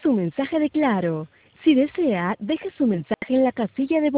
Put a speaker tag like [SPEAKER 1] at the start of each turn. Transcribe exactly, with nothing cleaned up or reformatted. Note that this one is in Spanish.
[SPEAKER 1] su mensaje de Claro. Si desea, deje su mensaje en la casilla de